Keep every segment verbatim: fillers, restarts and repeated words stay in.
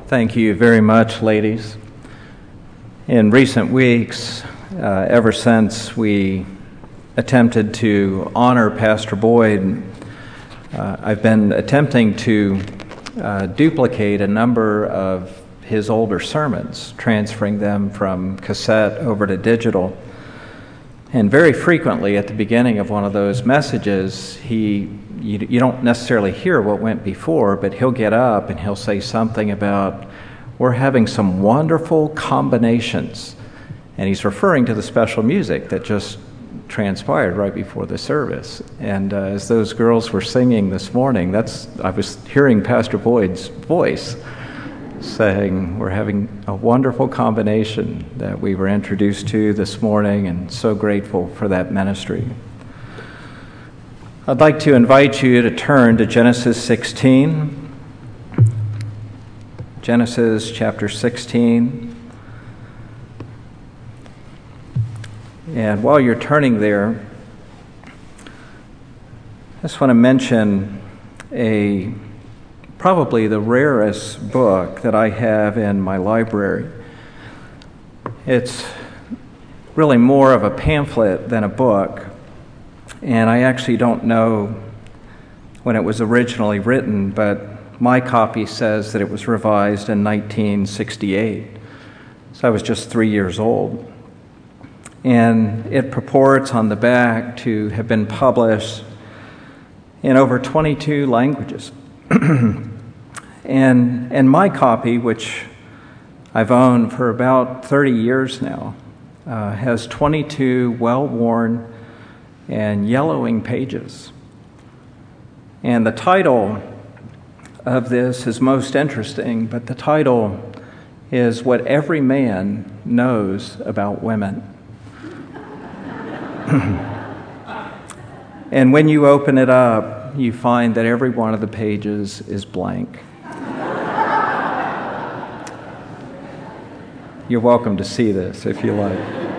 Thank you very much, ladies. In recent weeks, uh, ever since we attempted to honor Pastor Boyd, uh, I've been attempting to uh, duplicate a number of his older sermons, transferring them from cassette over to digital. And very frequently at the beginning of one of those messages, he you, you don't necessarily hear what went before, but he'll get up and he'll say something about, we're having some wonderful combinations. And he's referring to the special music that just transpired right before the service. And uh, as those girls were singing this morning, that's I was hearing Pastor Boyd's voice saying we're having a wonderful combination that we were introduced to this morning, and so grateful for that ministry. I'd like to invite you to turn to Genesis sixteen. Genesis chapter sixteen. And while you're turning there, I just want to mention a probably the rarest book that I have in my library. It's really more of a pamphlet than a book, and I actually don't know when it was originally written, but my copy says that it was revised in nineteen sixty-eight, so I was just three years old. And it purports on the back to have been published in over twenty-two languages. and and my copy, which I've owned for about thirty years now, uh, has twenty-two well-worn and yellowing pages. And the title of this is most interesting, but the title is What Every Man Knows About Women. And when you open it up, you find that every one of the pages is blank. You're welcome to see this if you like.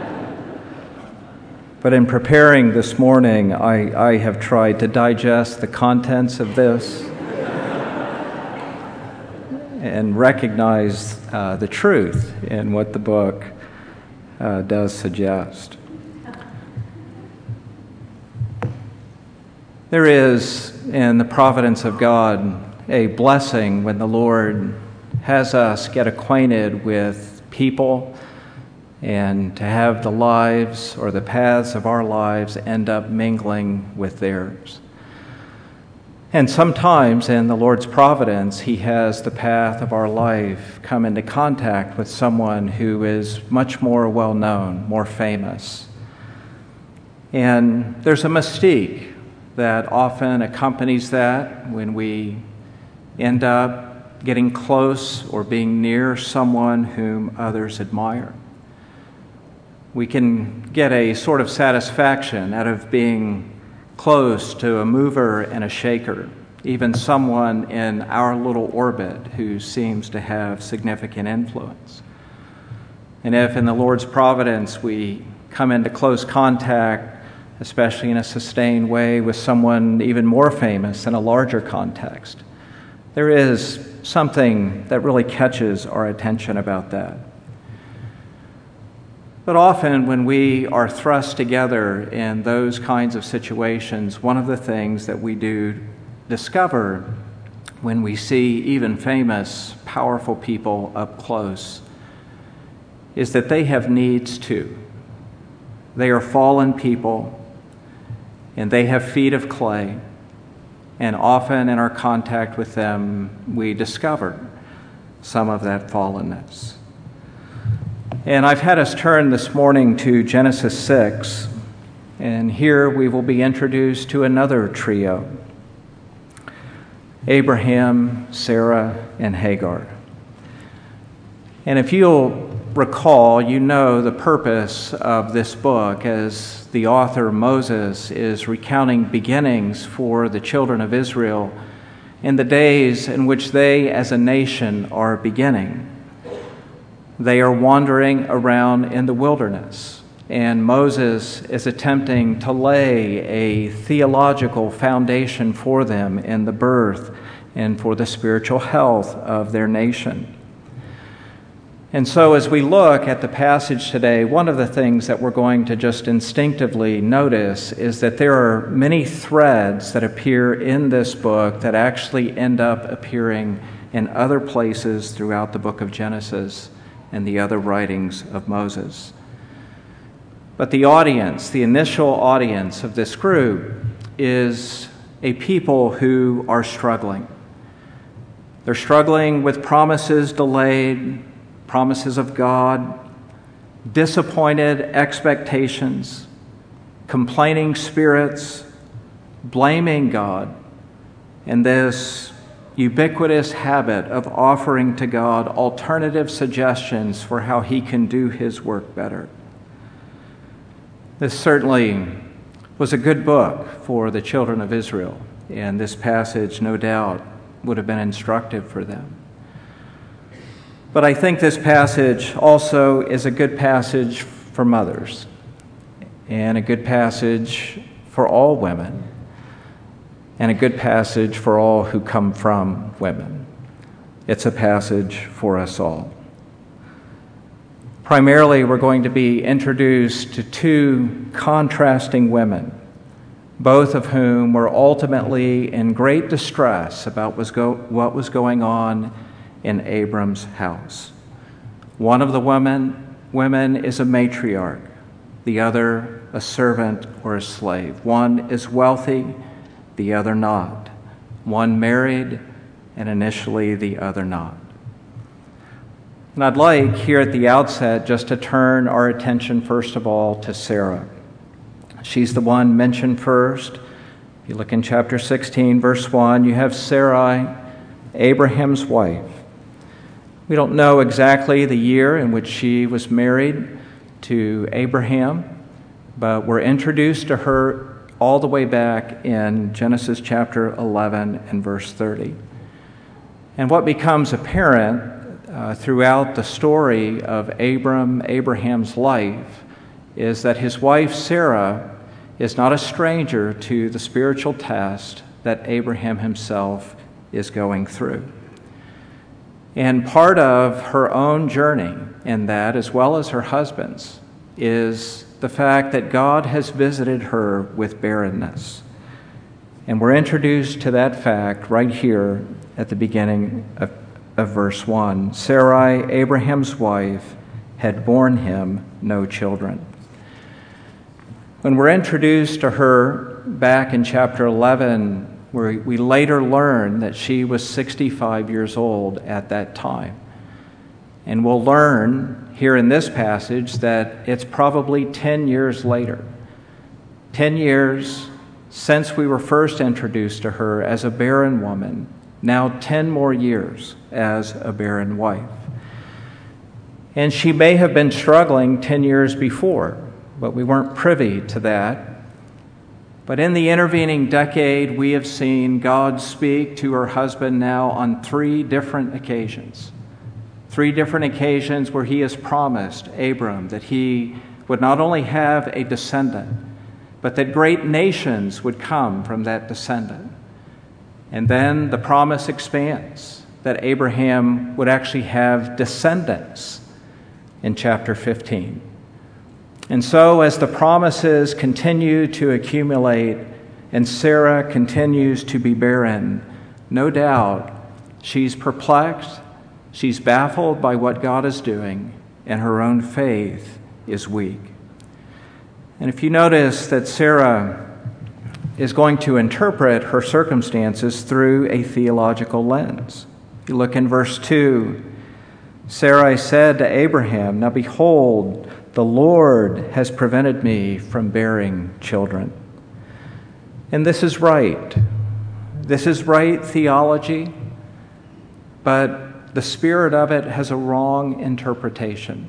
But in preparing this morning, I, I have tried to digest the contents of this and recognize uh, the truth in what the book uh, does suggest. There is, in the providence of God, a blessing when the Lord has us get acquainted with people and to have the lives or the paths of our lives end up mingling with theirs. And sometimes in the Lord's providence, He has the path of our life come into contact with someone who is much more well-known, more famous. And there's a mystique that often accompanies that when we end up getting close or being near someone whom others admire. We can get a sort of satisfaction out of being close to a mover and a shaker, even someone in our little orbit who seems to have significant influence. And if in the Lord's providence we come into close contact, especially in a sustained way, with someone even more famous in a larger context, there is something that really catches our attention about that. But often when we are thrust together in those kinds of situations, one of the things that we do discover when we see even famous, powerful people up close is that they have needs too. They are fallen people, and they have feet of clay, and often in our contact with them, we discover some of that fallenness. And I've had us turn this morning to Genesis six, and here we will be introduced to another trio, Abraham, Sarah, and Hagar. And if you'll recall, you know the purpose of this book as the author, Moses, is recounting beginnings for the children of Israel in the days in which they as a nation are beginning. They are wandering around in the wilderness, and Moses is attempting to lay a theological foundation for them in the birth and for the spiritual health of their nation. And so as we look at the passage today, one of the things that we're going to just instinctively notice is that there are many threads that appear in this book that actually end up appearing in other places throughout the book of Genesis and the other writings of Moses. But the audience, the initial audience of this group, is a people who are struggling. They're struggling with promises delayed, promises of God, disappointed expectations, complaining spirits, blaming God, and this ubiquitous habit of offering to God alternative suggestions for how he can do his work better. This certainly was a good book for the children of Israel, and this passage, no doubt, would have been instructive for them. But I think this passage also is a good passage for mothers and a good passage for all women and a good passage for all who come from women. It's a passage for us all. Primarily, we're going to be introduced to two contrasting women, both of whom were ultimately in great distress about what was going on in Abram's house. One of the women, women is a matriarch, the other a servant or a slave. One is wealthy, the other not. One married, and initially the other not. And I'd like here at the outset just to turn our attention first of all to Sarah. She's the one mentioned first. If you look in chapter sixteen, verse one, you have Sarai, Abraham's wife. We don't know exactly the year in which she was married to Abraham, but we're introduced to her all the way back in Genesis chapter eleven and verse thirty. And what becomes apparent uh, throughout the story of Abram, Abraham's life, is that his wife Sarah is not a stranger to the spiritual test that Abraham himself is going through. And part of her own journey in that, as well as her husband's, is the fact that God has visited her with barrenness. And we're introduced to that fact right here at the beginning of, of verse one. Sarai, Abraham's wife, had borne him no children. When we're introduced to her back in chapter eleven, where we later learn that she was sixty-five years old at that time. And we'll learn here in this passage that it's probably ten years later. ten years since we were first introduced to her as a barren woman, now ten more years as a barren wife. And she may have been struggling ten years before, but we weren't privy to that. But in the intervening decade, we have seen God speak to her husband now on three different occasions. Three different occasions where he has promised Abram that he would not only have a descendant, but that great nations would come from that descendant. And then the promise expands that Abraham would actually have descendants in chapter fifteen. And so as the promises continue to accumulate and Sarah continues to be barren, no doubt she's perplexed, she's baffled by what God is doing, and her own faith is weak. And if you notice that Sarah is going to interpret her circumstances through a theological lens. You look in verse two, Sarai said to Abraham, "Now behold, the Lord has prevented me from bearing children." And this is right. This is right theology, but the spirit of it has a wrong interpretation.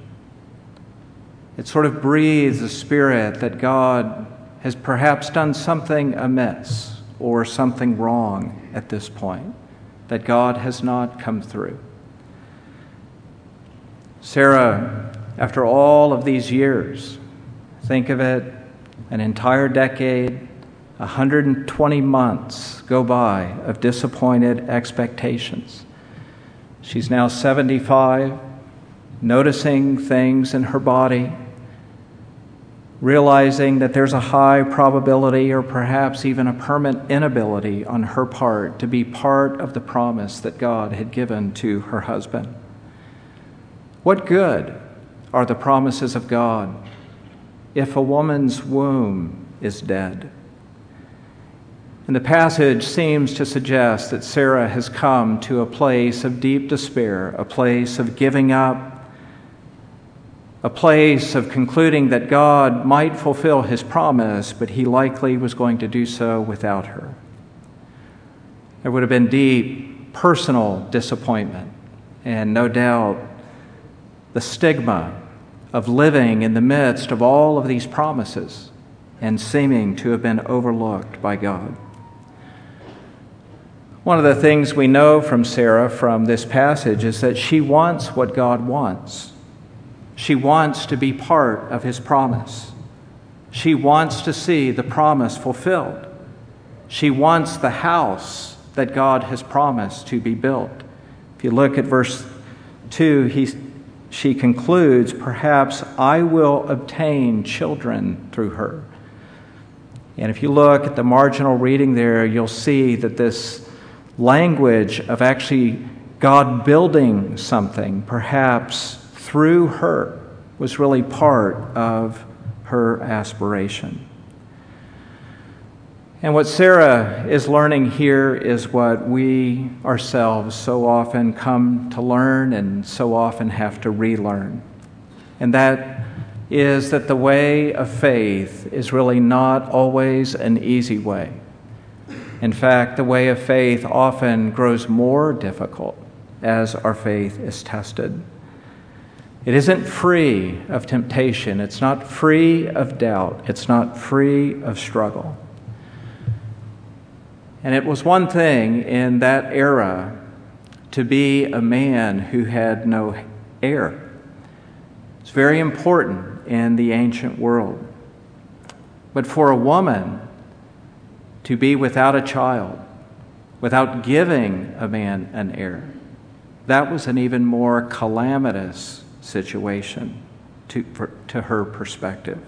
It sort of breathes the spirit that God has perhaps done something amiss or something wrong at this point, that God has not come through. Sarah, after all of these years, think of it, an entire decade, one hundred twenty months go by of disappointed expectations. She's now seventy-five. noticing things in her body, realizing that there's a high probability or perhaps even a permanent inability on her part to be part of the promise that God had given to her husband. What good are the promises of God if a woman's womb is dead? And the passage seems to suggest that Sarah has come to a place of deep despair, a place of giving up, a place of concluding that God might fulfill his promise, but he likely was going to do so without her. There would have been deep personal disappointment and no doubt the stigma of living in the midst of all of these promises and seeming to have been overlooked by God. One of the things we know from Sarah from this passage is that she wants what God wants. She wants to be part of his promise. She wants to see the promise fulfilled. She wants the house that God has promised to be built. If you look at verse two, he, she concludes, perhaps I will obtain children through her. And if you look at the marginal reading there, you'll see that this language of actually God building something, perhaps through her, was really part of her aspiration. And what Sarah is learning here is what we ourselves so often come to learn and so often have to relearn. And that is that the way of faith is really not always an easy way. In fact, the way of faith often grows more difficult as our faith is tested. It isn't free of temptation. It's not free of doubt. It's not free of struggle. And it was one thing in that era to be a man who had no heir. It's very important in the ancient world. But for a woman to be without a child, without giving a man an heir, that was an even more calamitous situation to, for, to her perspective.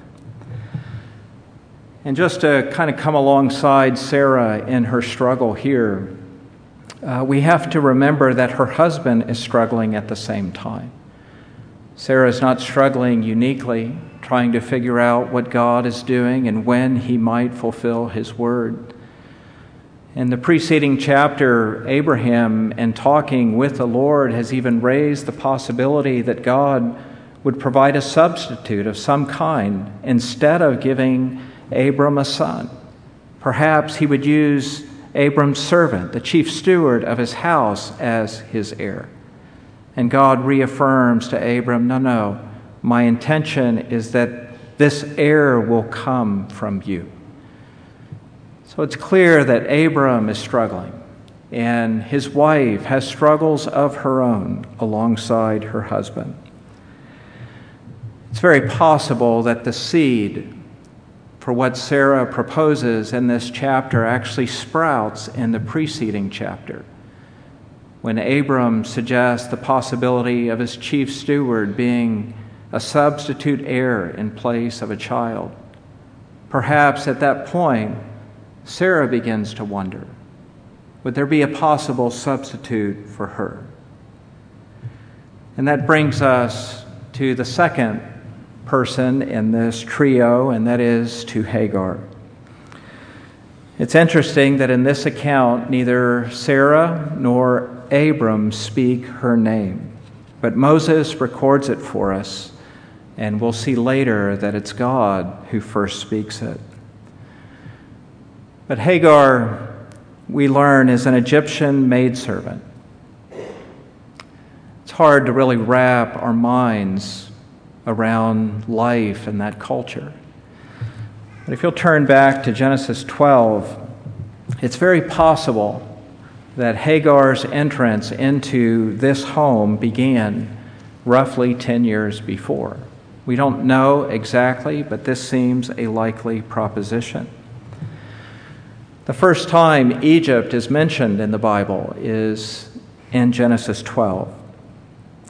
And just to kind of come alongside Sarah in her struggle here, uh, we have to remember that her husband is struggling at the same time. Sarah is not struggling uniquely, trying to figure out what God is doing and when he might fulfill his word. In the preceding chapter, Abraham, in talking with the Lord, has even raised the possibility that God would provide a substitute of some kind instead of giving Abram a son. Perhaps he would use Abram's servant, the chief steward of his house, as his heir. And God reaffirms to Abram, no, no, my intention is that this heir will come from you. So it's clear that Abram is struggling, and his wife has struggles of her own alongside her husband. It's very possible that the seed for what Sarah proposes in this chapter actually sprouts in the preceding chapter, when Abram suggests the possibility of his chief steward being a substitute heir in place of a child. Perhaps at that point, Sarah begins to wonder, would there be a possible substitute for her? And that brings us to the second person in this trio, and that is to Hagar. It's interesting that in this account, neither Sarah nor Abram speak her name, but Moses records it for us, and we'll see later that it's God who first speaks it. But Hagar, we learn, is an Egyptian maidservant. It's hard to really wrap our minds around life in that culture. But if you'll turn back to Genesis twelve, it's very possible that Hagar's entrance into this home began roughly ten years before. We don't know exactly, but this seems a likely proposition. The first time Egypt is mentioned in the Bible is in Genesis twelve.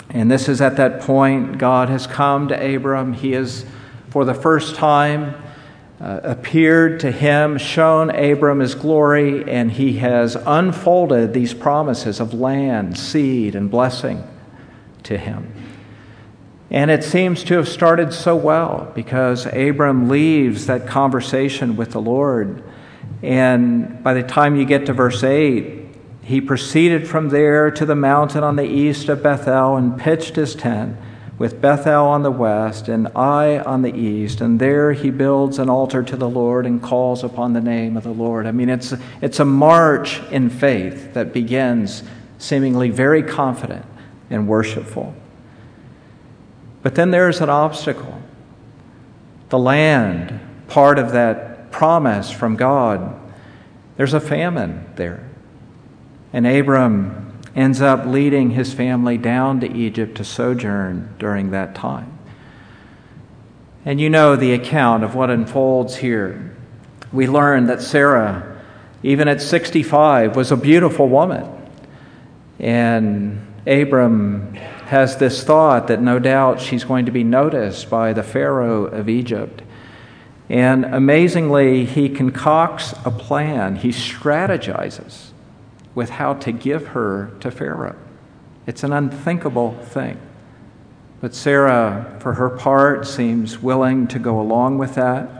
And this is at that point God has come to Abram. He has, for the first time, uh, appeared to him, shown Abram his glory, and he has unfolded these promises of land, seed, and blessing to him. And it seems to have started so well because Abram leaves that conversation with the Lord. And by the time you get to verse eight, he proceeded from there to the mountain on the east of Bethel and pitched his tent with Bethel on the west and Ai on the east. And there he builds an altar to the Lord and calls upon the name of the Lord. I mean, it's, it's a march in faith that begins seemingly very confident and worshipful. But then there's an obstacle. The land, part of that promise from God, there's a famine there. And Abram ends up leading his family down to Egypt to sojourn during that time. And you know the account of what unfolds here. We learn that Sarah, even at sixty-five, was a beautiful woman. And Abram has this thought that no doubt she's going to be noticed by the Pharaoh of Egypt. And amazingly, he concocts a plan. He strategizes with how to give her to Pharaoh. It's an unthinkable thing. But Sarah, for her part, seems willing to go along with that.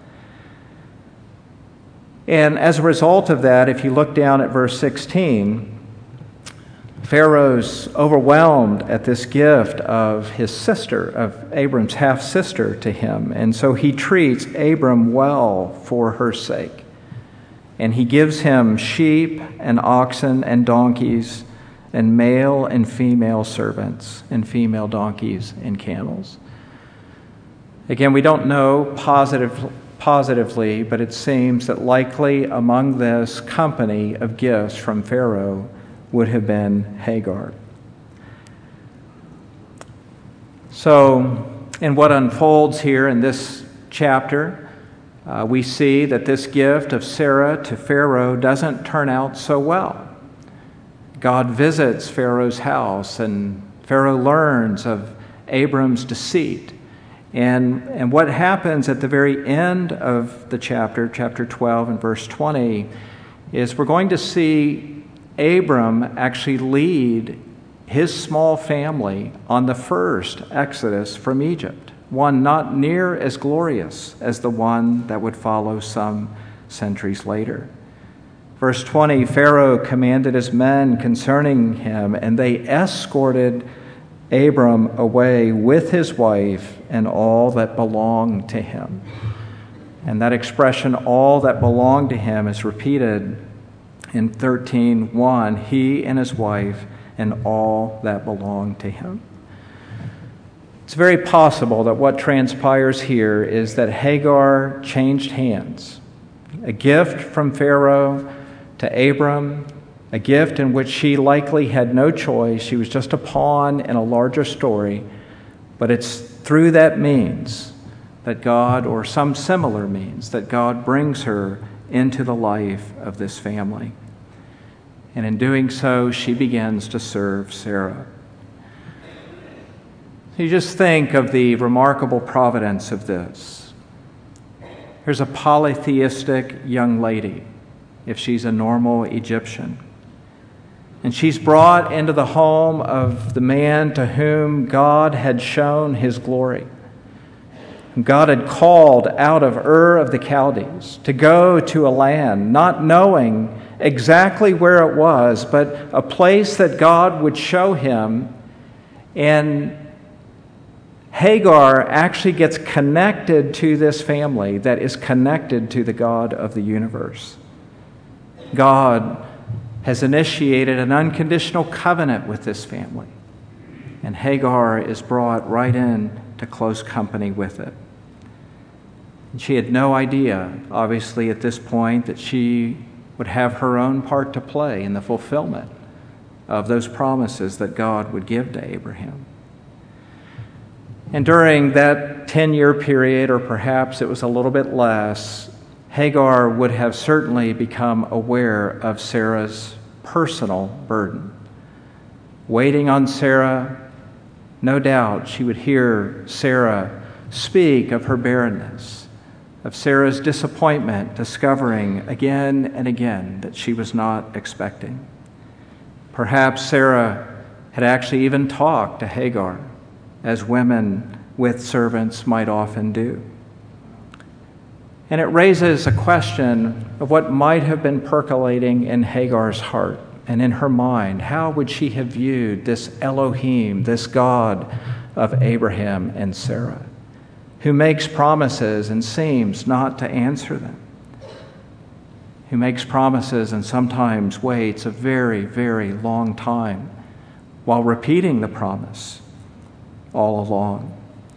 And as a result of that, if you look down at verse sixteen, Pharaoh's overwhelmed at this gift of his sister, of Abram's half-sister to him. And so he treats Abram well for her sake. And he gives him sheep and oxen and donkeys and male and female servants and female donkeys and camels. Again, we don't know positive, positively, but it seems that likely among this company of gifts from Pharaoh would have been Hagar. So, in what unfolds here in this chapter, uh, we see that this gift of Sarah to Pharaoh doesn't turn out so well. God visits Pharaoh's house, and Pharaoh learns of Abram's deceit. And, and what happens at the very end of the chapter, chapter twelve and verse twenty, is we're going to see Abram actually lead his small family on the first exodus from Egypt, one not near as glorious as the one that would follow some centuries later. Verse twenty, Pharaoh commanded his men concerning him, and they escorted Abram away with his wife and all that belonged to him. And that expression, all that belonged to him, is repeated in thirteen one, he and his wife and all that belonged to him. It's very possible that what transpires here is that Hagar changed hands. A gift from Pharaoh to Abram, a gift in which she likely had no choice. She was just a pawn in a larger story. But it's through that means that God, or some similar means, that God brings her into the life of this family. And in doing so, she begins to serve Sarah. You just think of the remarkable providence of this. Here's a polytheistic young lady, if she's a normal Egyptian. And she's brought into the home of the man to whom God had shown his glory. God had called out of Ur of the Chaldees to go to a land, not knowing exactly where it was, but a place that God would show him. And Hagar actually gets connected to this family that is connected to the God of the universe. God has initiated an unconditional covenant with this family, and Hagar is brought right in to close company with it. And she had no idea, obviously, at this point, that she would have her own part to play in the fulfillment of those promises that God would give to Abraham. And during that ten-year period, or perhaps it was a little bit less, Hagar would have certainly become aware of Sarah's personal burden. Waiting on Sarah, no doubt she would hear Sarah speak of her barrenness, of Sarah's disappointment discovering again and again that she was not expecting. Perhaps Sarah had actually even talked to Hagar, as women with servants might often do. And it raises a question of what might have been percolating in Hagar's heart and in her mind. How would she have viewed this Elohim, this God of Abraham and Sarah, who makes promises and seems not to answer them, who makes promises and sometimes waits a very, very long time while repeating the promise all along?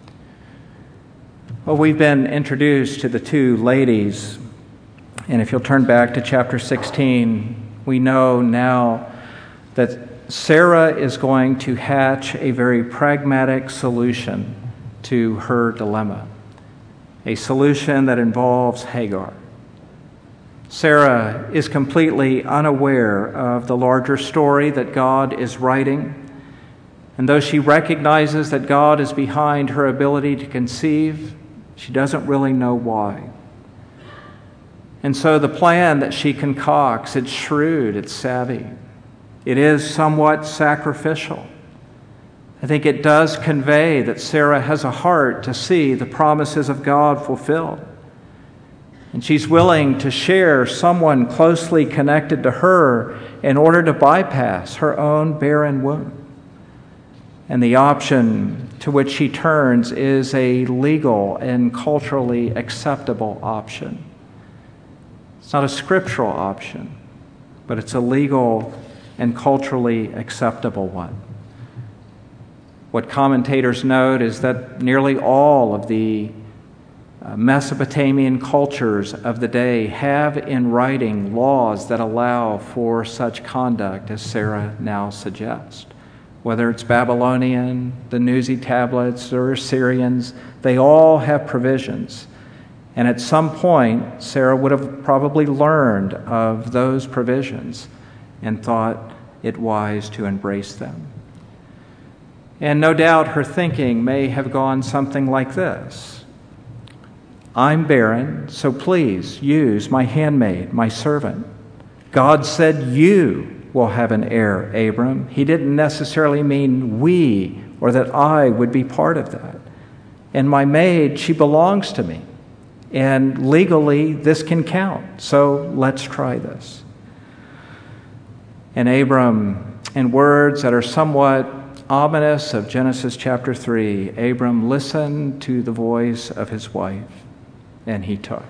Well, we've been introduced to the two ladies, and if you'll turn back to chapter sixteen, we know now that Sarah is going to hatch a very pragmatic solution to her dilemma, a solution that involves Hagar. Sarah is completely unaware of the larger story that God is writing, and though she recognizes that God is behind her ability to conceive, she doesn't really know why. And so the plan that she concocts, it's shrewd, it's savvy. It is somewhat sacrificial. I think it does convey that Sarah has a heart to see the promises of God fulfilled. And she's willing to share someone closely connected to her in order to bypass her own barren womb. And the option to which she turns is a legal and culturally acceptable option. It's not a scriptural option, but it's a legal and culturally acceptable one. What commentators note is that nearly all of the uh, Mesopotamian cultures of the day have in writing laws that allow for such conduct as Sarah now suggests. Whether it's Babylonian, the Nuzi tablets, or Assyrians, they all have provisions. And at some point, Sarah would have probably learned of those provisions and thought it wise to embrace them. And no doubt her thinking may have gone something like this: I'm barren, so please use my handmaid, my servant. God said you will have an heir, Abram. He didn't necessarily mean we or that I would be part of that. And my maid, she belongs to me. And legally, this can count. So let's try this. And Abram, in words that are somewhat ominous of Genesis chapter three, Abram listened to the voice of his wife, and he took.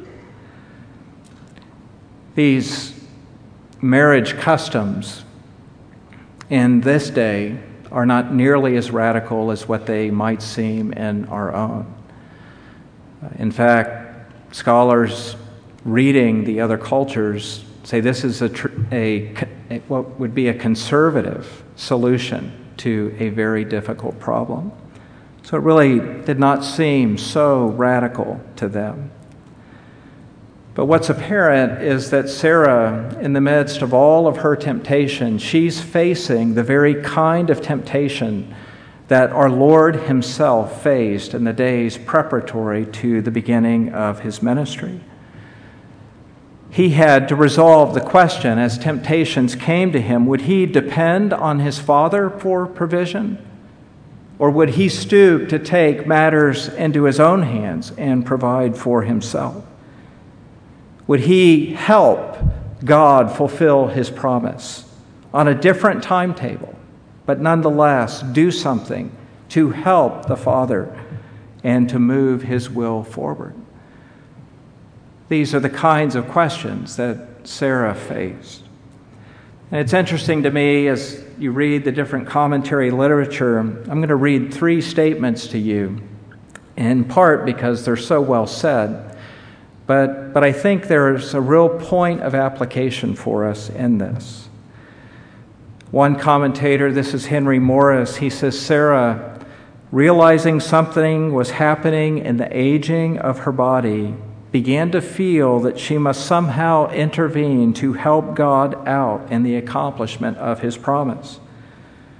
These marriage customs in this day are not nearly as radical as what they might seem in our own. In fact, scholars reading the other cultures say this is a, a, a what would be a conservative solution to a very difficult problem. So it really did not seem so radical to them. But what's apparent is that Sarah, in the midst of all of her temptation, she's facing the very kind of temptation that our Lord himself faced in the days preparatory to the beginning of his ministry. He had to resolve the question as temptations came to him: would he depend on his Father for provision? Or would he stoop to take matters into his own hands and provide for himself? Would he help God fulfill his promise on a different timetable, but nonetheless do something to help the Father and to move his will forward? These are the kinds of questions that Sarah faced. And it's interesting to me, as you read the different commentary literature, I'm going to read three statements to you, in part because they're so well said, but, but I think there's a real point of application for us in this. One commentator, this is Henry Morris, he says, Sarah, realizing something was happening in the aging of her body, began to feel that she must somehow intervene to help God out in the accomplishment of his promise.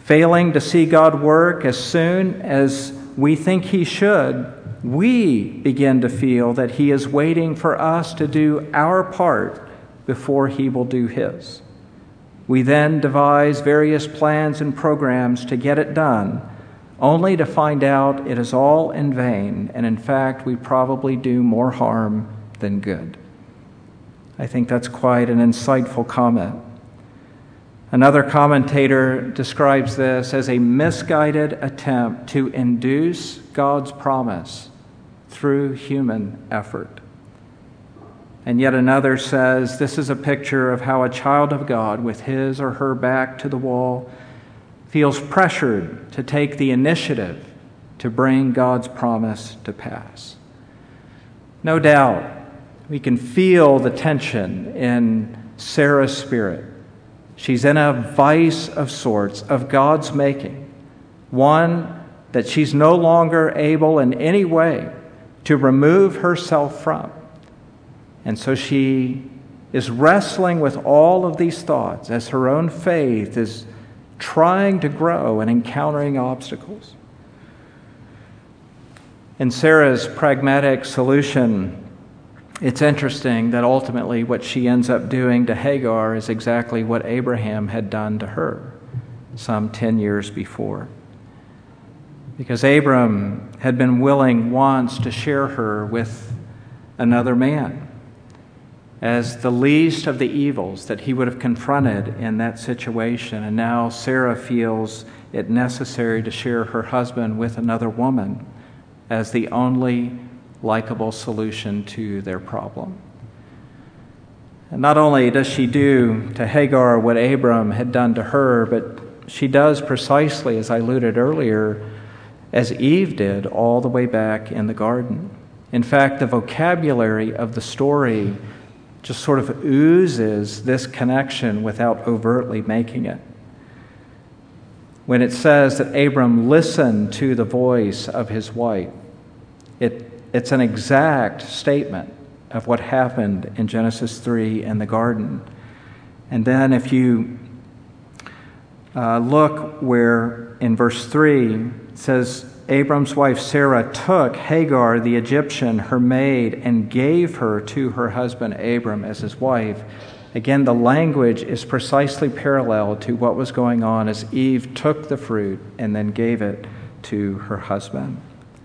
failing to see God work as soon as we think he should, we begin to feel that he is waiting for us to do our part before he will do his. We then devise various plans and programs to get it done, only to find out it is all in vain, and in fact, we probably do more harm than good. I think that's quite an insightful comment. Another commentator describes this as a misguided attempt to induce God's promise through human effort. And yet another says this is a picture of how a child of God, with his or her back to the wall, feels pressured to take the initiative to bring God's promise to pass. No doubt, we can feel the tension in Sarah's spirit. She's in a vice of sorts of God's making, one that she's no longer able in any way to remove herself from. And so she is wrestling with all of these thoughts as her own faith is trying to grow and encountering obstacles. In Sarah's pragmatic solution, it's interesting that ultimately what she ends up doing to Hagar is exactly what Abraham had done to her some ten years before. Because Abram had been willing once to share her with another man as the least of the evils that he would have confronted in that situation. And now Sarah feels it necessary to share her husband with another woman as the only likable solution to their problem. And not only does she do to Hagar what Abram had done to her, but she does precisely, as I alluded earlier, as Eve did all the way back in the garden. In fact, the vocabulary of the story just sort of oozes this connection without overtly making it. When it says that Abram listened to the voice of his wife, it, it's an exact statement of what happened in Genesis three in the garden. And then if you uh, look where in verse three, it says, Abram's wife Sarah took Hagar the Egyptian, her maid, and gave her to her husband Abram as his wife. Again, the language is precisely parallel to what was going on as Eve took the fruit and then gave it to her husband.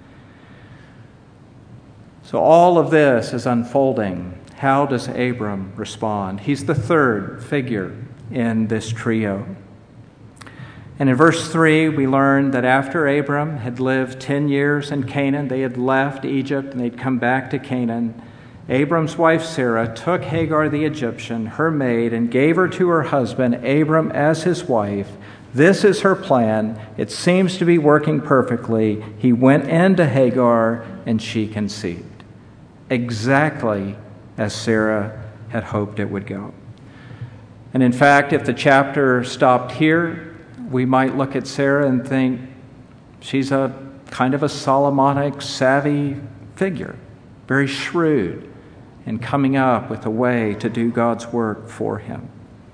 So all of this is unfolding. How does Abram respond? He's the third figure in this trio. And in verse three, we learn that after Abram had lived ten years in Canaan, they had left Egypt and they'd come back to Canaan. Abram's wife Sarah took Hagar the Egyptian, her maid, and gave her to her husband Abram as his wife. This is her plan. It seems to be working perfectly. He went into Hagar and she conceived. Exactly as Sarah had hoped it would go. And in fact, if the chapter stopped here, we might look at Sarah and think she's a kind of a Solomonic, savvy figure, very shrewd in coming up with a way to do God's work for him.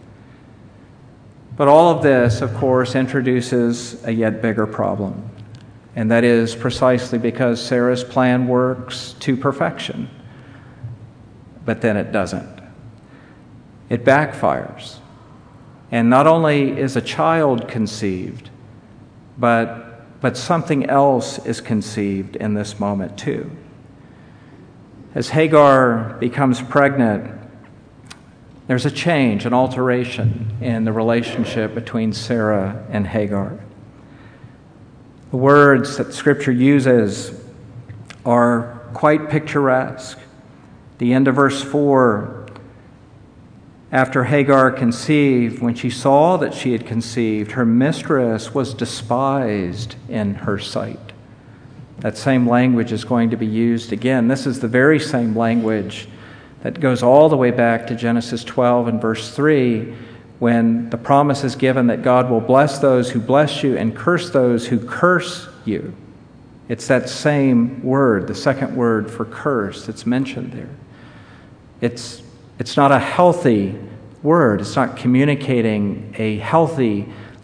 But all of this, of course, introduces a yet bigger problem, and that is precisely because Sarah's plan works to perfection, but then it doesn't. It backfires. And not only is a child conceived, but, but something else is conceived in this moment too. As Hagar becomes pregnant, there's a change, an alteration in the relationship between Sarah and Hagar. The words that Scripture uses are quite picturesque. The end of verse four, after Hagar conceived, when she saw that she had conceived, her mistress was despised in her sight. That same language is going to be used again. This is the very same language that goes all the way back to Genesis twelve and verse three, when the promise is given that God will bless those who bless you and curse those who curse you. It's that same word, the second word for curse, that's mentioned there. It's It's not a healthy word. It's not communicating a healthy,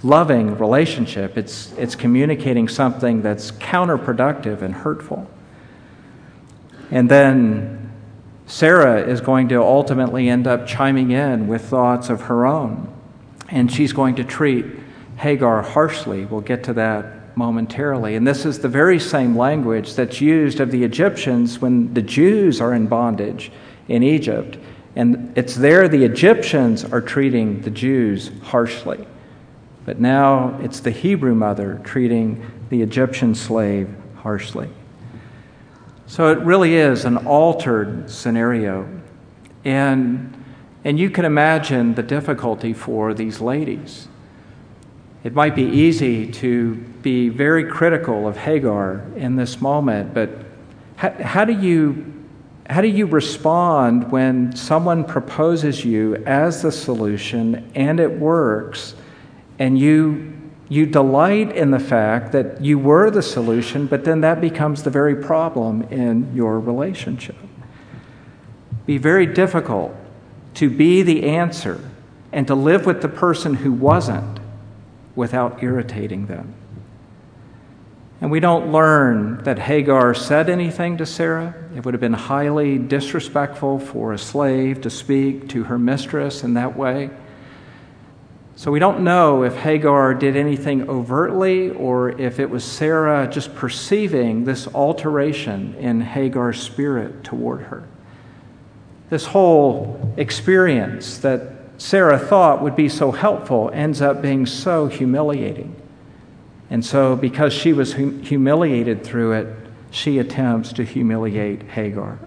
loving relationship. It's, it's communicating something that's counterproductive and hurtful. And then Sarah is going to ultimately end up chiming in with thoughts of her own. And she's going to treat Hagar harshly. We'll get to that momentarily. And this is the very same language that's used of the Egyptians when the Jews are in bondage in Egypt. And it's there the Egyptians are treating the Jews harshly. But now it's the Hebrew mother treating the Egyptian slave harshly. So it really is an altered scenario. And, and you can imagine the difficulty for these ladies. It might be easy to be very critical of Hagar in this moment, but how, how do you how do you respond when someone proposes you as the solution and it works, and you you delight in the fact that you were the solution, but then that becomes the very problem in your relationship? It'd be very difficult to be the answer and to live with the person who wasn't without irritating them. And we don't learn that Hagar said anything to Sarah. It would have been highly disrespectful for a slave to speak to her mistress in that way. So we don't know if Hagar did anything overtly or if it was Sarah just perceiving this alteration in Hagar's spirit toward her. This whole experience that Sarah thought would be so helpful ends up being so humiliating. And so because she was hum- humiliated through it, she attempts to humiliate Hagar.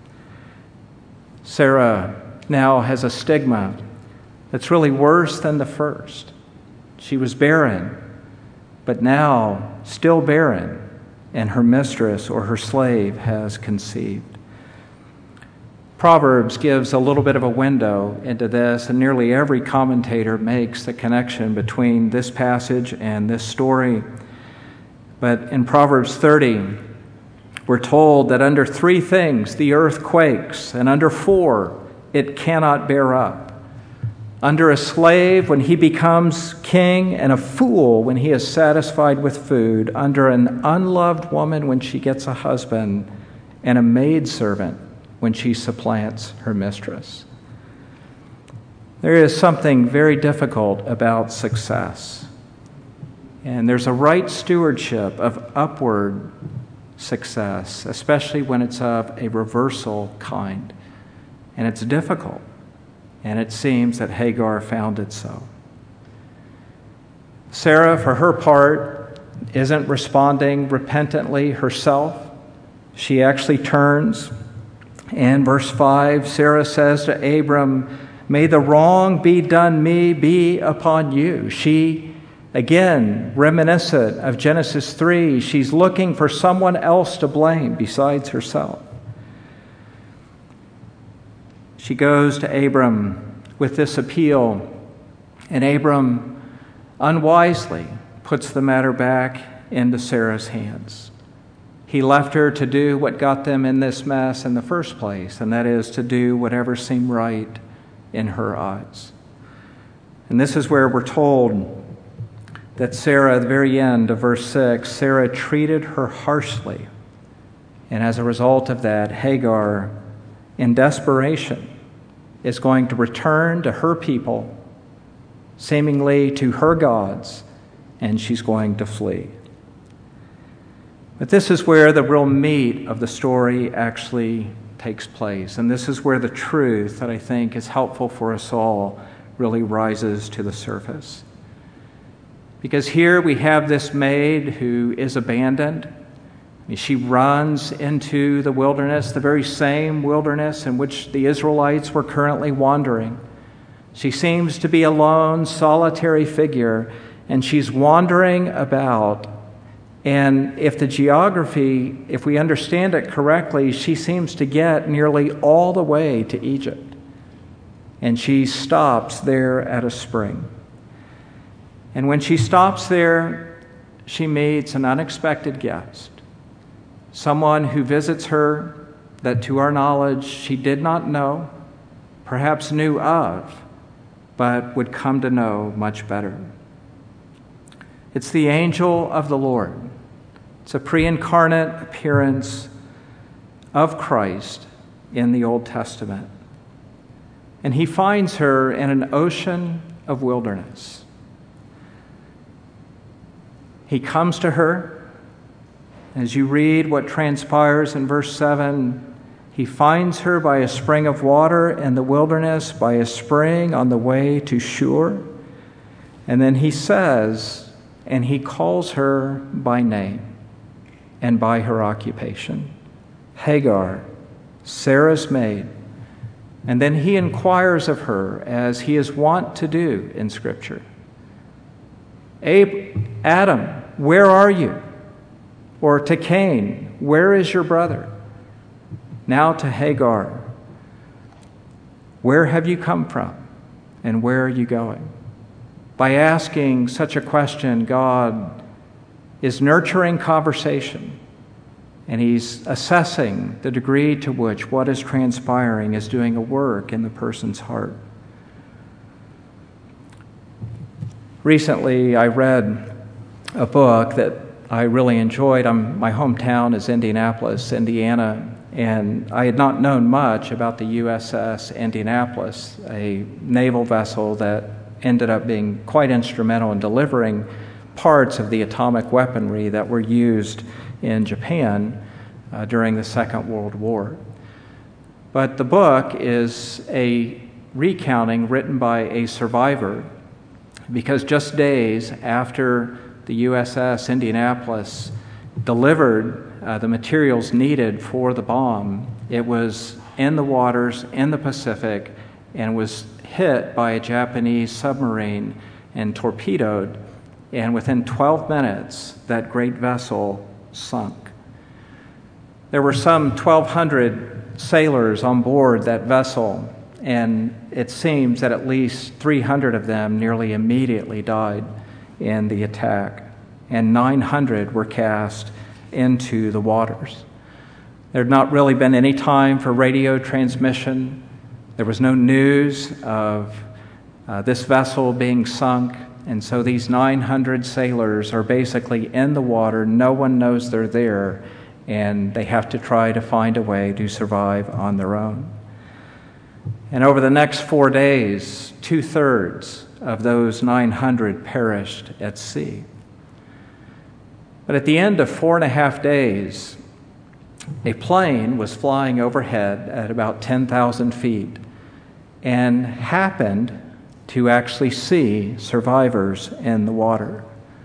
Sarah now has a stigma that's really worse than the first. She was barren, but now still barren, and her mistress or her slave has conceived. Proverbs gives a little bit of a window into this, and nearly every commentator makes the connection between this passage and this story. But in Proverbs thirty, we're told that under three things the earth quakes, and under four it cannot bear up. Under a slave when he becomes king, and a fool when he is satisfied with food. Under an unloved woman when she gets a husband, and a maidservant when she supplants her mistress. There is something very difficult about success. And there's a right stewardship of upward success, especially when it's of a reversal kind. And it's difficult. And it seems that Hagar found it so. Sarah, for her part, isn't responding repentantly herself. She actually turns. And verse five, Sarah says to Abram, "May the wrong be done me be upon you." She, again, reminiscent of Genesis three, she's looking for someone else to blame besides herself. She goes to Abram with this appeal, and Abram unwisely puts the matter back into Sarah's hands. He left her to do what got them in this mess in the first place, and that is to do whatever seemed right in her eyes. And this is where we're told that Sarah, at the very end of verse six, Sarah treated her harshly. And as a result of that, Hagar, in desperation, is going to return to her people, seemingly to her gods, and she's going to flee. But this is where the real meat of the story actually takes place. And this is where the truth that I think is helpful for us all really rises to the surface. Because here we have this maid who is abandoned. She runs into the wilderness, the very same wilderness in which the Israelites were currently wandering. She seems to be a lone, solitary figure, and she's wandering about. And if the geography, if we understand it correctly, she seems to get nearly all the way to Egypt. And she stops there at a spring. And when she stops there, she meets an unexpected guest. Someone who visits her that, to our knowledge, she did not know, perhaps knew of, but would come to know much better. It's the angel of the Lord. It's a pre-incarnate appearance of Christ in the Old Testament. And he finds her in an ocean of wilderness. He comes to her. As you read what transpires in verse seven, he finds her by a spring of water in the wilderness, by a spring on the way to Shur. And then he says, and he calls her by name and by her occupation, Hagar, Sarah's maid. And then he inquires of her, as he is wont to do in Scripture, Adam, where are you? Or to Cain, where is your brother? Now to Hagar, where have you come from and where are you going? By asking such a question, God is nurturing conversation, and he's assessing the degree to which what is transpiring is doing a work in the person's heart. Recently, I read a book that I really enjoyed. I'm, my hometown is Indianapolis, Indiana, and I had not known much about the U S S Indianapolis, a naval vessel that ended up being quite instrumental in delivering parts of the atomic weaponry that were used in Japan uh, during the Second World War. But the book is a recounting written by a survivor, because just days after the U S S Indianapolis delivered uh, the materials needed for the bomb, it was in the waters in the Pacific and was hit by a Japanese submarine and torpedoed. And within twelve minutes, that great vessel sunk. There were some twelve hundred sailors on board that vessel, and it seems that at least three hundred of them nearly immediately died in the attack, and nine hundred were cast into the waters. There had not really been any time for radio transmission. There was no news of uh, this vessel being sunk. And so these nine hundred sailors are basically in the water. No one knows they're there, and they have to try to find a way to survive on their own. And over the next four days, two-thirds of those nine hundred perished at sea. But at the end of four and a half days, a plane was flying overhead at about ten thousand feet and happened to actually see survivors in the water.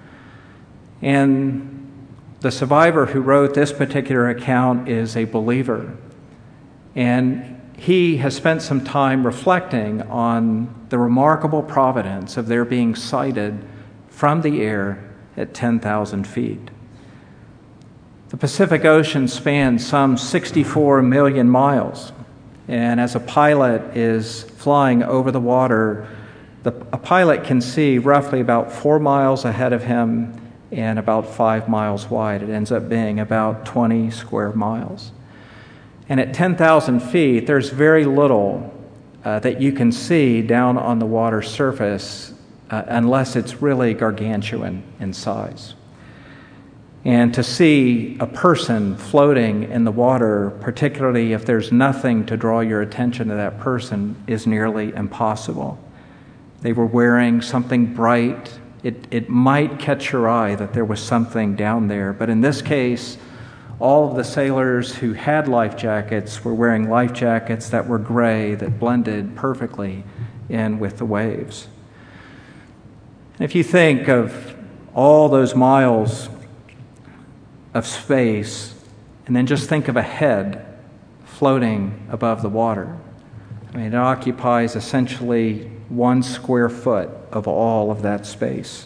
And the survivor who wrote this particular account is a believer. And he has spent some time reflecting on the remarkable providence of their being sighted from the air at ten thousand feet. The Pacific Ocean spans some sixty-four million miles. And as a pilot is flying over the water, The, a pilot can see roughly about four miles ahead of him and about five miles wide. It ends up being about twenty square miles. And at ten thousand feet, there's very little uh, that you can see down on the water surface uh, unless it's really gargantuan in size. And to see a person floating in the water, particularly if there's nothing to draw your attention to that person, is nearly impossible. They were wearing something bright. It, it might catch your eye that there was something down there. But in this case, all of the sailors who had life jackets were wearing life jackets that were gray, that blended perfectly in with the waves. If you think of all those miles of space, and then just think of a head floating above the water. I mean, it occupies essentially one square foot of all of that space.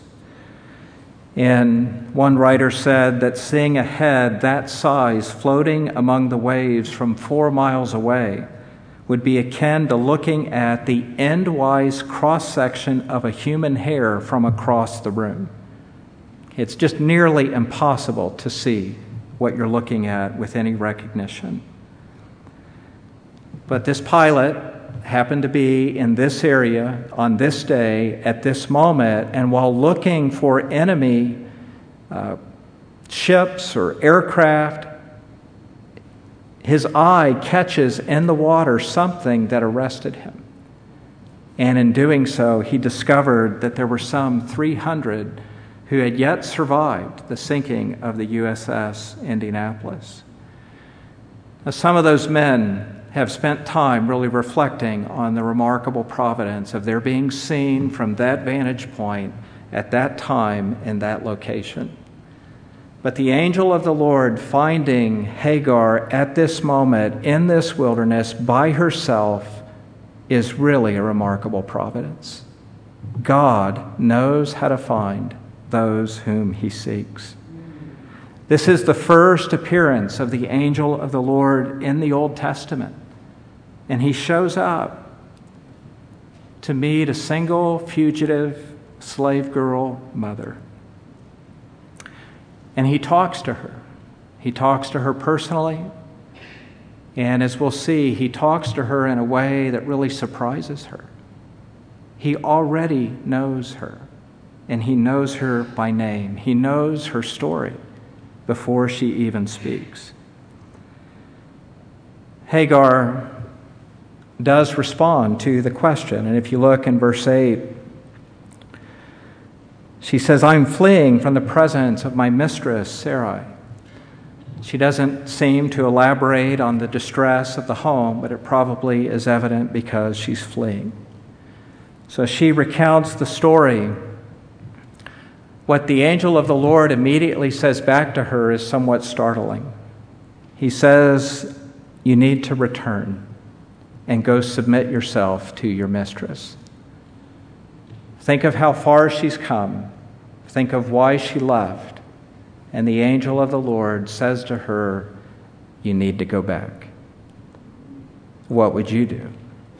And one writer said that seeing a head that size floating among the waves from four miles away would be akin to looking at the endwise cross-section of a human hair from across the room. It's just nearly impossible to see what you're looking at with any recognition. But this pilot happened to be in this area on this day at this moment, and while looking for enemy uh, ships or aircraft, his eye catches in the water something that arrested him. And in doing so, he discovered that there were some three hundred who had yet survived the sinking of the U S S Indianapolis. Now, some of those men have spent time really reflecting on the remarkable providence of their being seen from that vantage point at that time in that location. But the angel of the Lord finding Hagar at this moment in this wilderness by herself is really a remarkable providence. God knows how to find those whom he seeks. This is the first appearance of the angel of the Lord in the Old Testament. And he shows up to meet a single fugitive slave girl mother. And he talks to her. He talks to her personally. And as we'll see, he talks to her in a way that really surprises her. He already knows her. And he knows her by name. He knows her story before she even speaks. Hagar does respond to the question. And if you look in verse eight, she says, I'm fleeing from the presence of my mistress, Sarai. She doesn't seem to elaborate on the distress of the home, but it probably is evident because she's fleeing. So she recounts the story. What the angel of the Lord immediately says back to her is somewhat startling. He says, you need to return and go submit yourself to your mistress. Think of how far she's come. Think of why she left. And the angel of the Lord says to her, you need to go back. What would you do?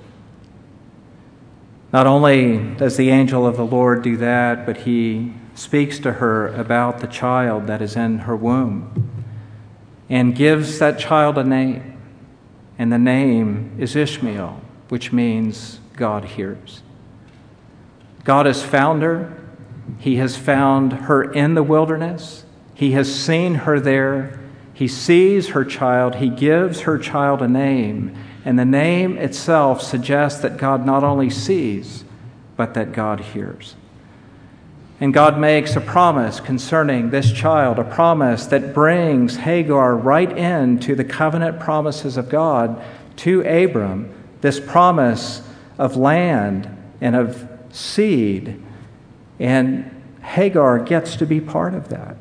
Not only does the angel of the Lord do that, but he speaks to her about the child that is in her womb and gives that child a name. And the name is Ishmael, which means God hears. God has found her. He has found her in the wilderness. He has seen her there. He sees her child. He gives her child a name. And the name itself suggests that God not only sees, but that God hears. And God makes a promise concerning this child, a promise that brings Hagar right into the covenant promises of God to Abram, this promise of land and of seed. And Hagar gets to be part of that.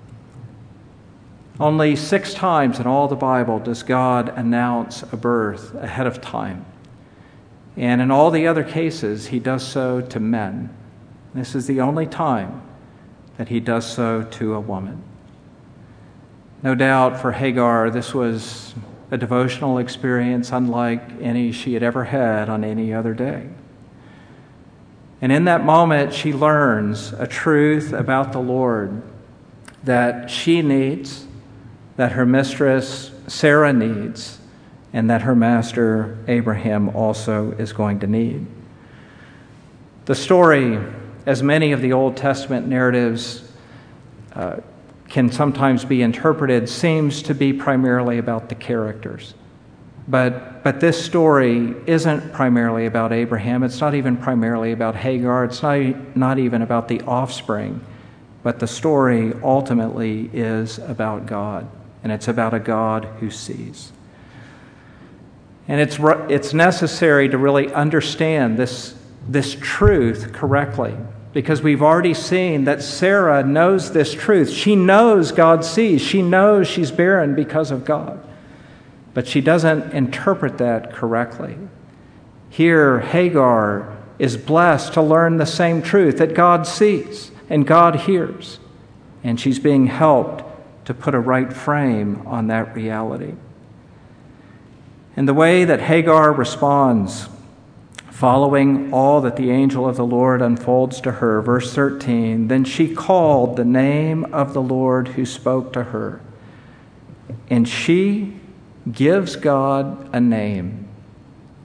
Only six times in all the Bible does God announce a birth ahead of time. And in all the other cases, he does so to men. This is the only time that he does so to a woman. No doubt for Hagar, this was a devotional experience unlike any she had ever had on any other day. And in that moment, she learns a truth about the Lord that she needs, that her mistress Sarah needs, and that her master Abraham also is going to need. The story, as many of the Old Testament narratives uh, can sometimes be interpreted, seems to be primarily about the characters. But, but this story isn't primarily about Abraham. It's not even primarily about Hagar. It's not, not even about the offspring. But the story ultimately is about God. And it's about a God who sees. And it's, it's necessary to really understand this this truth correctly, because we've already seen that Sarah knows this truth. She knows God sees. She knows she's barren because of God, but she doesn't interpret that correctly. Here, Hagar is blessed to learn the same truth, that God sees and God hears, and she's being helped to put a right frame on that reality. And the way that Hagar responds following all that the angel of the Lord unfolds to her, verse thirteen, then she called the name of the Lord who spoke to her. And she gives God a name.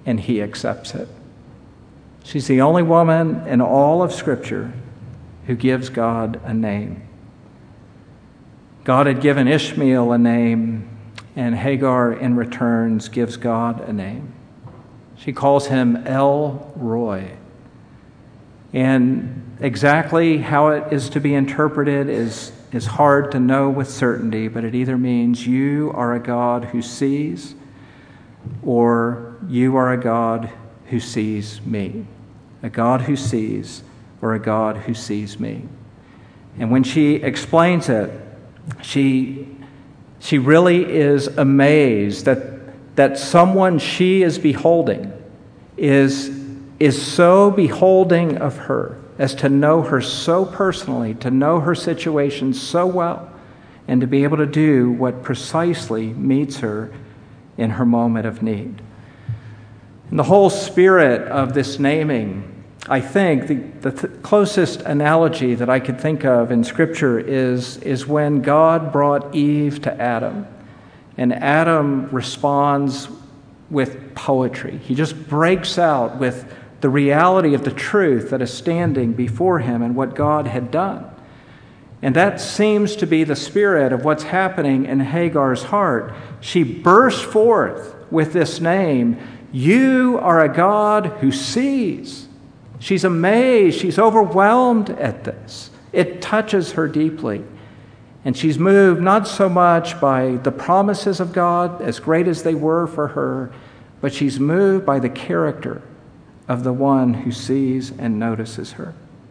and he accepts it. She's the only woman in all of Scripture who gives God a name. God had given Ishmael a name, and Hagar in return gives God a name. She calls him El Roi. And exactly how it is to be interpreted is, is hard to know with certainty, but it either means you are a God who sees, or you are a God who sees me. A God who sees, or a God who sees me. And when she explains it, she, she really is amazed that, that someone she is beholding is, is so beholding of her as to know her so personally, to know her situation so well, and to be able to do what precisely meets her in her moment of need. And the whole spirit of this naming, I think, the, the th- closest analogy that I could think of in Scripture is, is when God brought Eve to Adam, and Adam responds with poetry. He just breaks out with the reality of the truth that is standing before him and what God had done. And that seems to be the spirit of what's happening in Hagar's heart. She bursts forth with this name, "You are a God who sees." She's amazed. She's overwhelmed at this. It touches her deeply. And she's moved not so much by the promises of God, as great as they were for her, but she's moved by the character of the one who sees and notices her.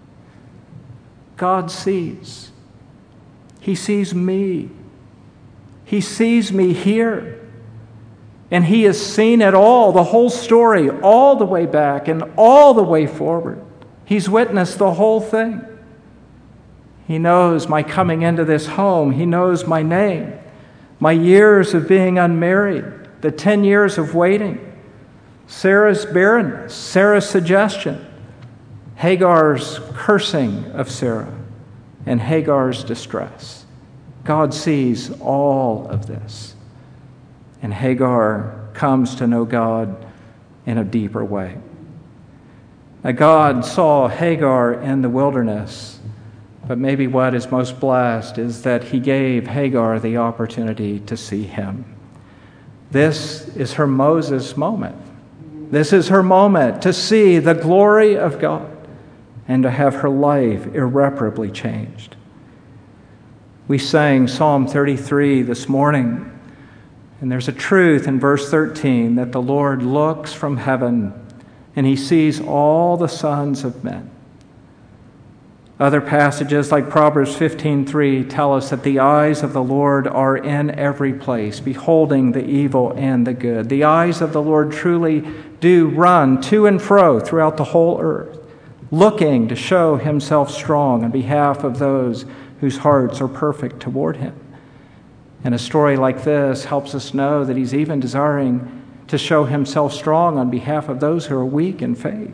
God sees. He sees me. He sees me here. And he has seen it all, the whole story, all the way back and all the way forward. He's witnessed the whole thing. He knows my coming into this home. He knows my name, my years of being unmarried, the ten years of waiting, Sarah's barrenness, Sarah's suggestion, Hagar's cursing of Sarah, and Hagar's distress. God sees all of this. And Hagar comes to know God in a deeper way. Now, God saw Hagar in the wilderness, but maybe what is most blessed is that he gave Hagar the opportunity to see him. This is her Moses moment. This is her moment to see the glory of God and to have her life irreparably changed. We sang Psalm thirty-three this morning, and there's a truth in verse thirteen that the Lord looks from heaven and he sees all the sons of men. Other passages like Proverbs fifteen three tell us that the eyes of the Lord are in every place, beholding the evil and the good. The eyes of the Lord truly do run to and fro throughout the whole earth, looking to show himself strong on behalf of those whose hearts are perfect toward him. And a story like this helps us know that he's even desiring to show himself strong on behalf of those who are weak in faith.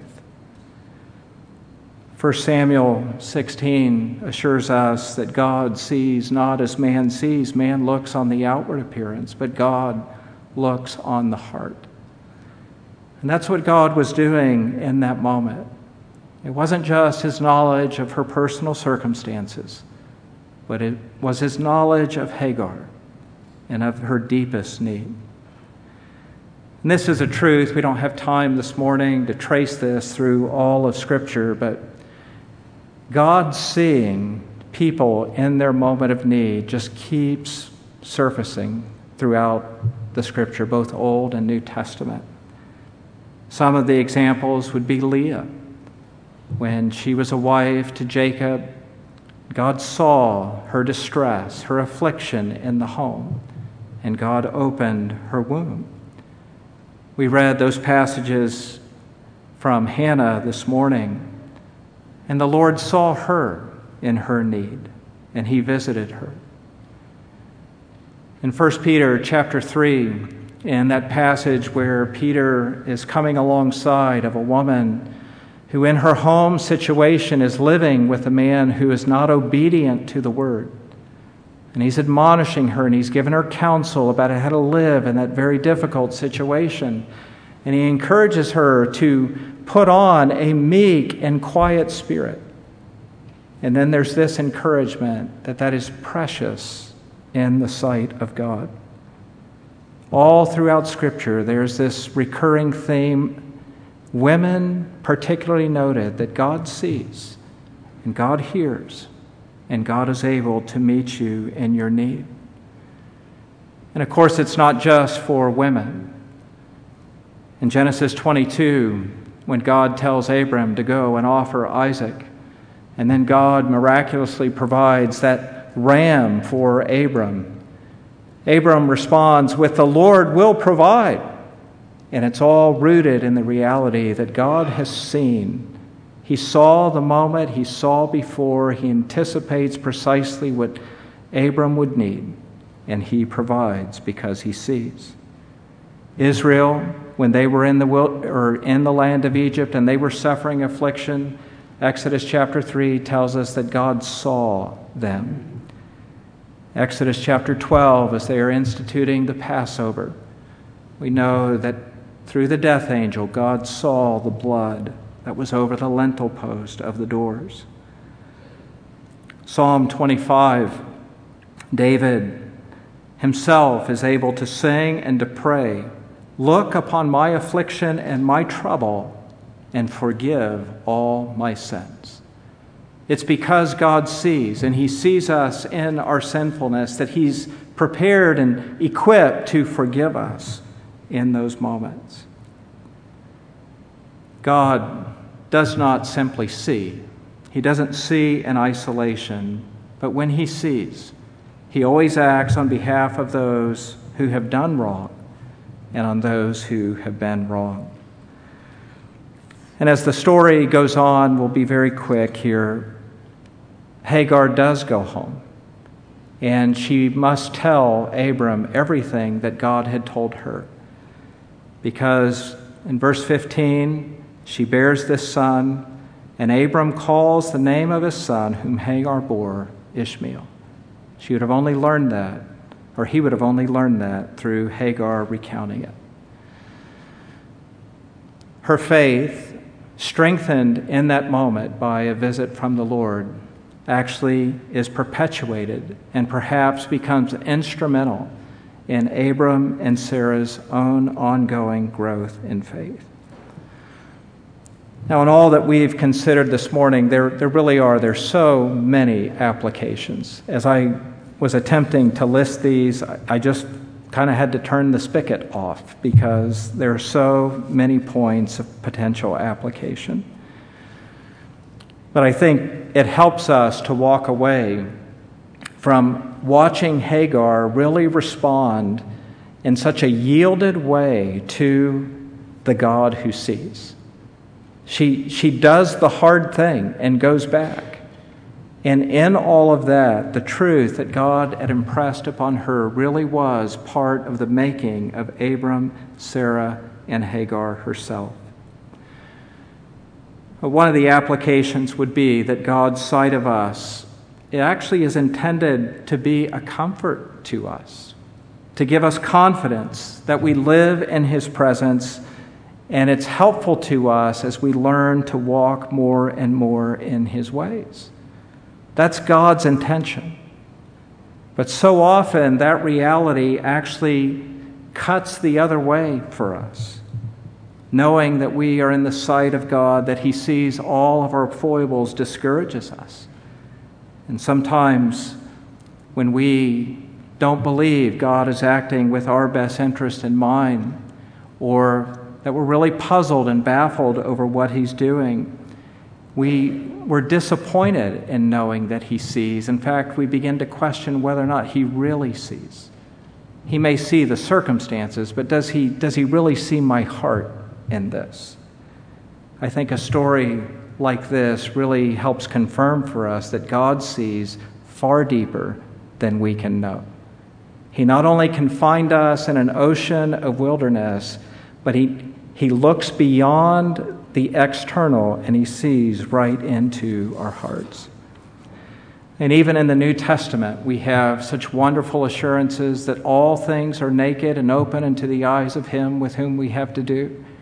First Samuel sixteen assures us that God sees not as man sees. Man looks on the outward appearance, but God looks on the heart. And that's what God was doing in that moment. It wasn't just his knowledge of her personal circumstances, but it was his knowledge of Hagar and of her deepest need. And this is a truth. We don't have time this morning to trace this through all of Scripture, but God seeing people in their moment of need just keeps surfacing throughout the Scripture, both Old and New Testament. Some of the examples would be Leah. When she was a wife to Jacob, God saw her distress, her affliction in the home, and God opened her womb. We read those passages from Hannah this morning, and the Lord saw her in her need, and he visited her. In First Peter chapter three, in that passage where Peter is coming alongside of a woman who in her home situation is living with a man who is not obedient to the word. And he's admonishing her and he's given her counsel about how to live in that very difficult situation. And he encourages her to put on a meek and quiet spirit. And then there's this encouragement that that is precious in the sight of God. All throughout Scripture, there's this recurring theme. Women particularly noted that God sees, and God hears, and God is able to meet you in your need. And of course, it's not just for women. In Genesis twenty-two, when God tells Abram to go and offer Isaac, and then God miraculously provides that ram for Abram, Abram responds with, "The Lord will provide." And it's all rooted in the reality that God has seen. He saw the moment, he saw before, he anticipates precisely what Abram would need, and he provides because he sees. Israel, when they were in the wil- or in the land of Egypt and they were suffering affliction, Exodus chapter three tells us that God saw them. Exodus chapter twelve, as they are instituting the Passover, we know that through the death angel, God saw the blood that was over the lintel post of the doors. Psalm twenty-five, David himself is able to sing and to pray, "Look upon my affliction and my trouble, and forgive all my sins." It's because God sees, and he sees us in our sinfulness, that he's prepared and equipped to forgive us in those moments. God does not simply see. He doesn't see in isolation, but when he sees, he always acts on behalf of those who have done wrong and on those who have been wrong. And as the story goes on, we'll be very quick here. Hagar does go home, and she must tell Abram everything that God had told her. Because in verse fifteen, she bears this son, and Abram calls the name of his son, whom Hagar bore, Ishmael. She would have only learned that, or he would have only learned that through Hagar recounting it. Her faith, strengthened in that moment by a visit from the Lord, actually is perpetuated and perhaps becomes instrumental in Abram and Sarah's own ongoing growth in faith. Now, in all that we've considered this morning, there, there really are, there's so many applications. As I was attempting to list these, I, I just kind of had to turn the spigot off because there are so many points of potential application. But I think it helps us to walk away from watching Hagar really respond in such a yielded way to the God who sees. She, she does the hard thing and goes back. And in all of that, the truth that God had impressed upon her really was part of the making of Abram, Sarah, and Hagar herself. But one of the applications would be that God's sight of us, it actually is intended to be a comfort to us, to give us confidence that we live in his presence, and it's helpful to us as we learn to walk more and more in his ways. That's God's intention. But so often that reality actually cuts the other way for us. Knowing that we are in the sight of God, that he sees all of our foibles, discourages us. And sometimes when we don't believe God is acting with our best interest in mind, or that we're really puzzled and baffled over what he's doing, we, we're disappointed in knowing that he sees. In fact, we begin to question whether or not he really sees. He may see the circumstances, but does he, does he really see my heart in this? I think a story like this really helps confirm for us that God sees far deeper than we can know. He not only can find us in an ocean of wilderness, but he, he looks beyond the external and he sees right into our hearts. And even in the New Testament, we have such wonderful assurances that all things are naked and open unto the eyes of him with whom we have to do.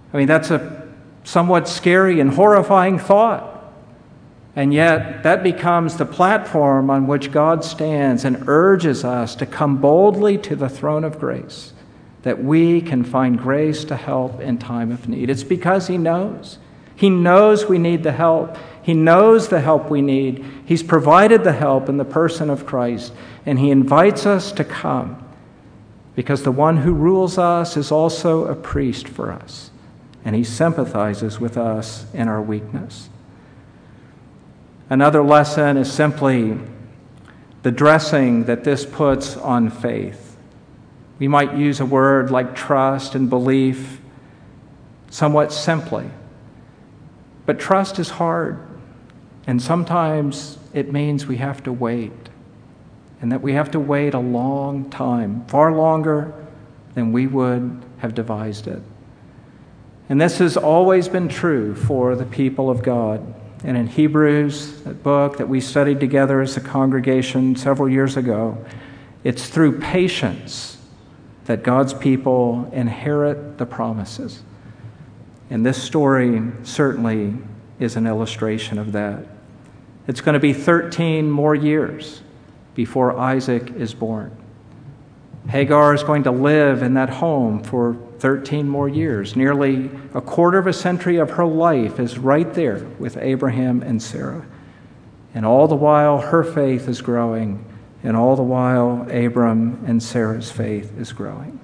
I mean, that's a somewhat scary and horrifying thought. And yet, that becomes the platform on which God stands and urges us to come boldly to the throne of grace, that we can find grace to help in time of need. It's because He knows. He knows we need the help. He knows the help we need. He's provided the help in the person of Christ, and He invites us to come because the one who rules us is also a priest for us, and He sympathizes with us in our weakness. Another lesson is simply the dressing that this puts on faith. We might use a word like trust and belief somewhat simply, but trust is hard, and sometimes it means we have to wait, and that we have to wait a long time, far longer than we would have devised it. And this has always been true for the people of God. And in Hebrews, that book that we studied together as a congregation several years ago, it's through patience that God's people inherit the promises. And this story certainly is an illustration of that. It's going to be thirteen more years before Isaac is born. Hagar is going to live in that home for thirteen more years. Nearly a quarter of a century of her life is right there with Abraham and Sarah. And all the while, her faith is growing, and all the while, Abram and Sarah's faith is growing.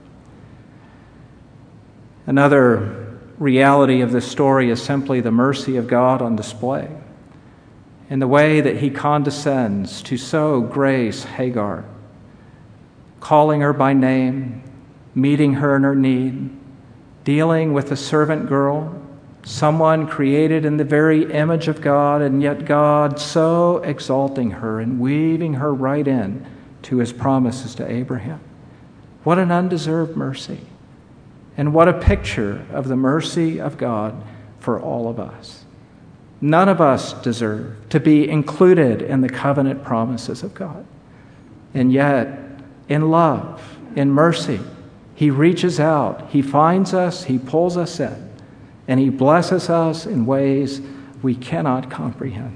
Another reality of this story is simply the mercy of God on display, in the way that He condescends to so grace Hagar, calling her by name, meeting her in her need, dealing with a servant girl, someone created in the very image of God, and yet God so exalting her and weaving her right in to His promises to Abraham. What an undeserved mercy. And what a picture of the mercy of God for all of us. None of us deserve to be included in the covenant promises of God. And yet, in love, in mercy, He reaches out, He finds us, He pulls us in, and He blesses us in ways we cannot comprehend.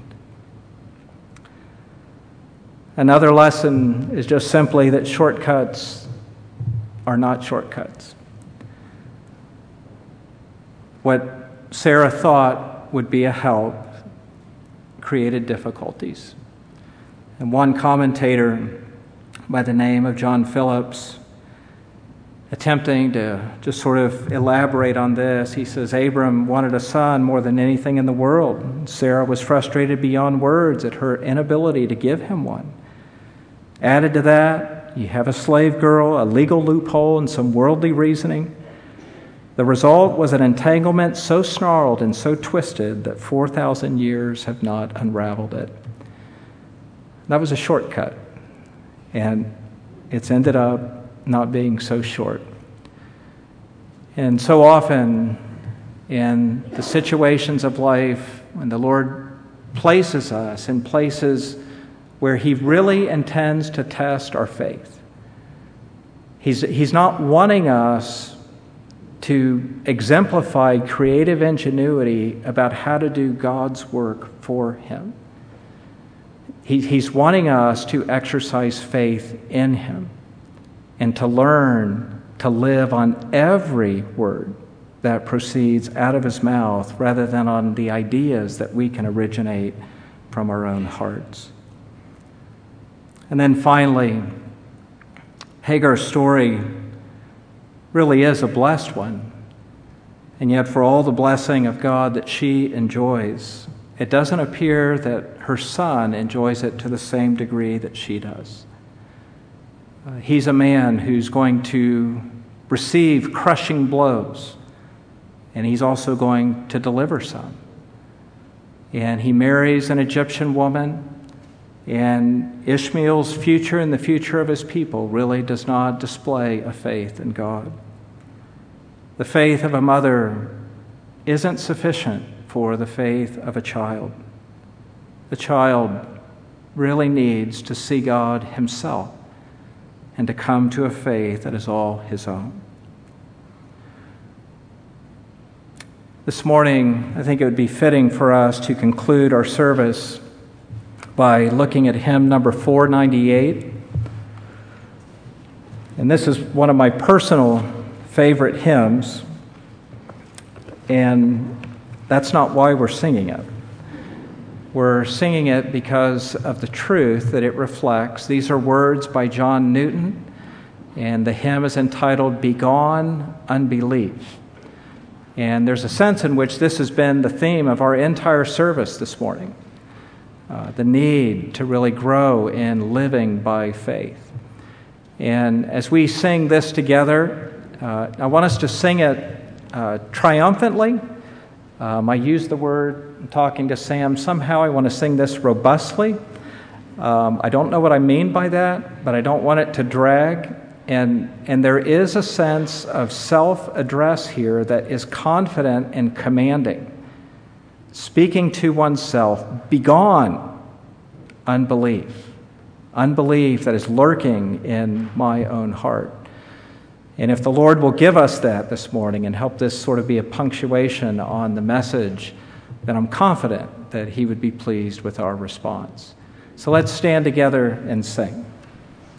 Another lesson is just simply that shortcuts are not shortcuts. What Sarah thought would be a help created difficulties. And one commentator by the name of John Phillips, attempting to just sort of elaborate on this, he says, Abram wanted a son more than anything in the world. Sarah was frustrated beyond words at her inability to give him one. Added to that, you have a slave girl, a legal loophole, and some worldly reasoning. The result was an entanglement so snarled and so twisted that four thousand years have not unraveled it. That was a shortcut, and it's ended up not being so short. And so often in the situations of life, when the Lord places us in places where He really intends to test our faith, He's, he's not wanting us to exemplify creative ingenuity about how to do God's work for Him. He, he's wanting us to exercise faith in Him and to learn to live on every word that proceeds out of His mouth rather than on the ideas that we can originate from our own hearts. And then finally, Hagar's story really is a blessed one. And yet for all the blessing of God that she enjoys, it doesn't appear that her son enjoys it to the same degree that she does. Uh, he's a man who's going to receive crushing blows, and he's also going to deliver some. And he marries an Egyptian woman, and Ishmael's future and the future of his people really does not display a faith in God. The faith of a mother isn't sufficient for the faith of a child. The child really needs to see God Himself and to come to a faith that is all His own. This morning, I think it would be fitting for us to conclude our service by looking at hymn number four ninety-eight. And this is one of my personal favorite hymns, and that's not why we're singing it. We're singing it because of the truth that it reflects. These are words by John Newton, and the hymn is entitled, "Begone Unbelief." And there's a sense in which this has been the theme of our entire service this morning, uh, the need to really grow in living by faith. And as we sing this together, uh, I want us to sing it uh, triumphantly. Um, I use the word, I'm talking to Sam, somehow I want to sing this robustly. Um, I don't know what I mean by that, but I don't want it to drag. And, and there is a sense of self-address here that is confident and commanding. Speaking to oneself, begone unbelief. Unbelief that is lurking in my own heart. And if the Lord will give us that this morning and help this sort of be a punctuation on the message, then I'm confident that He would be pleased with our response. So let's stand together and sing.